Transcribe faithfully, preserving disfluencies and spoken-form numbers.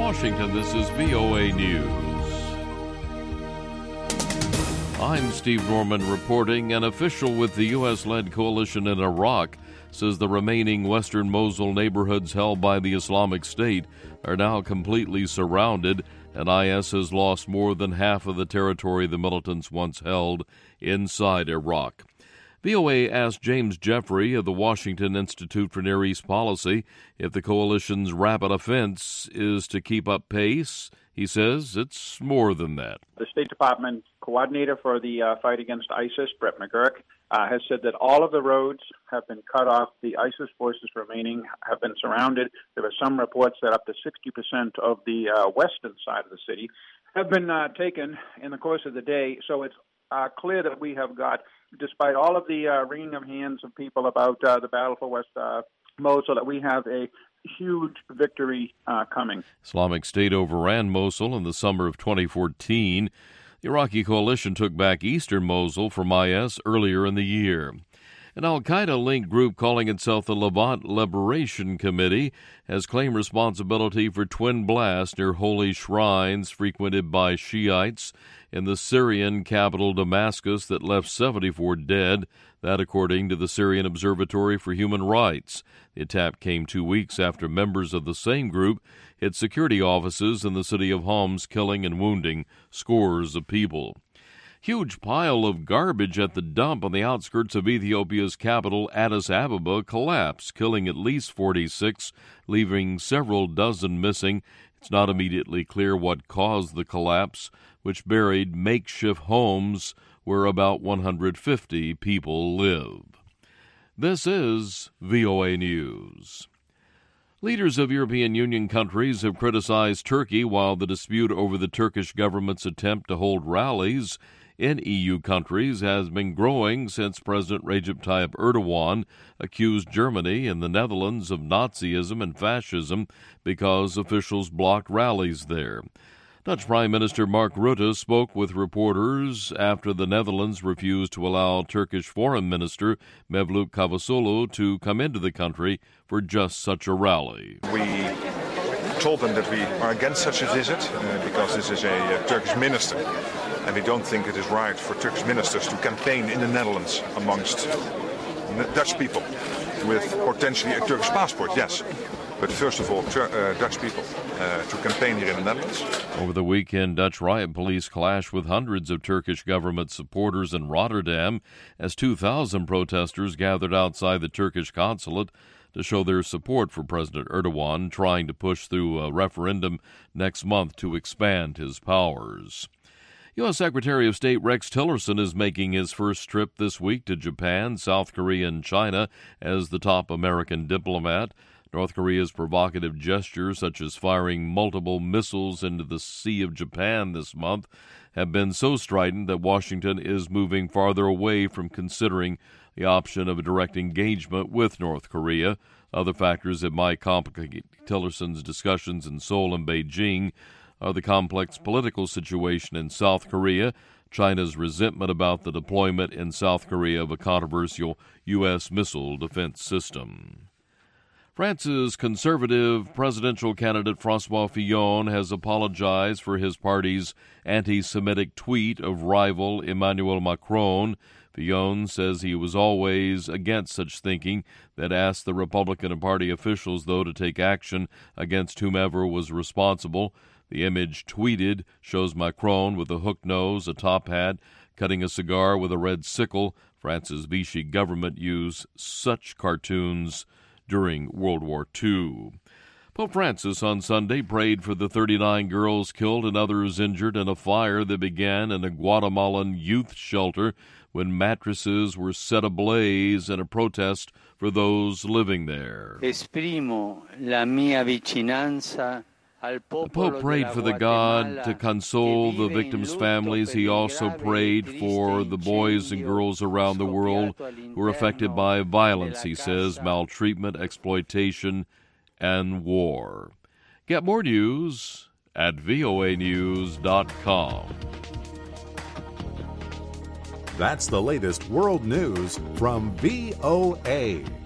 Washington, this is V O A News. I'm Steve Norman reporting. An official with the U S-led coalition in Iraq says the remaining western Mosul neighborhoods held by the Islamic State are now completely surrounded, and I S has lost more than half of the territory the militants once held inside Iraq. V O A asked James Jeffrey of the Washington Institute for Near East Policy if the coalition's rapid offense is to keep up pace. He says it's more than that. The State Department coordinator for the uh, fight against ISIS, Brett McGurk, uh, has said that all of the roads have been cut off. The ISIS forces remaining have been surrounded. There are some reports that up to sixty percent of the uh, western side of the city have been uh, taken in the course of the day. So it's uh, clear that we have got, despite all of the uh, wringing of hands of people about uh, the battle for West uh, Mosul, that we have a huge victory uh, coming. Islamic State overran Mosul in the summer of twenty fourteen. The Iraqi coalition took back eastern Mosul from I S earlier in the year. An al-Qaeda-linked group calling itself the Levant Liberation Committee has claimed responsibility for twin blasts near holy shrines frequented by Shiites in the Syrian capital Damascus that left seventy-four dead, that according to the Syrian Observatory for Human Rights. The attack came two weeks after members of the same group hit security offices in the city of Homs, killing and wounding scores of people. Huge pile of garbage at the dump on the outskirts of Ethiopia's capital, Addis Ababa, collapsed, killing at least forty-six, leaving several dozen missing. It's not immediately clear what caused the collapse, which buried makeshift homes where about one hundred fifty people live. This is V O A News. Leaders of European Union countries have criticized Turkey while the dispute over the Turkish government's attempt to hold rallies in E U countries has been growing since President Recep Tayyip Erdogan accused Germany and the Netherlands of Nazism and fascism because officials blocked rallies there. Dutch Prime Minister Mark Rutte spoke with reporters after the Netherlands refused to allow Turkish Foreign Minister Mevlut Cavusoglu to come into the country for just such a rally. We told them that we are against such a visit uh, because this is a uh, Turkish minister, and we don't think it is right for Turkish ministers to campaign in the Netherlands amongst Dutch people with potentially a Turkish passport, yes. But first of all, tur- uh, Dutch people uh, to campaign here in the Netherlands. Over the weekend, Dutch riot police clashed with hundreds of Turkish government supporters in Rotterdam as two thousand protesters gathered outside the Turkish consulate to show their support for President Erdogan, trying to push through a referendum next month to expand his powers. U S. Secretary of State Rex Tillerson is making his first trip this week to Japan, South Korea, and China as the top American diplomat. North Korea's provocative gestures, such as firing multiple missiles into the Sea of Japan this month, have been so strident that Washington is moving farther away from considering the option of a direct engagement with North Korea. Other factors that might complicate Tillerson's discussions in Seoul and Beijing are the complex political situation in South Korea, China's resentment about the deployment in South Korea of a controversial U S missile defense system. France's conservative presidential candidate François Fillon has apologized for his party's anti-Semitic tweet of rival Emmanuel Macron. Fillon says he was always against such thinking, that asked the Republican Party officials, though, to take action against whomever was responsible. The image tweeted shows Macron with a hook nose, a top hat, cutting a cigar with a red sickle. France's Vichy government used such cartoons during World War Two. Pope Francis on Sunday prayed for the thirty-nine girls killed and others injured in a fire that began in a Guatemalan youth shelter when mattresses were set ablaze in a protest for those living there. Esprimo la mia vicinanza. The Pope prayed for the God to console the victims' families. He also prayed for the boys and girls around the world who are affected by violence, he says, maltreatment, exploitation, and war. Get more news at V O A news dot com. That's the latest world news from V O A.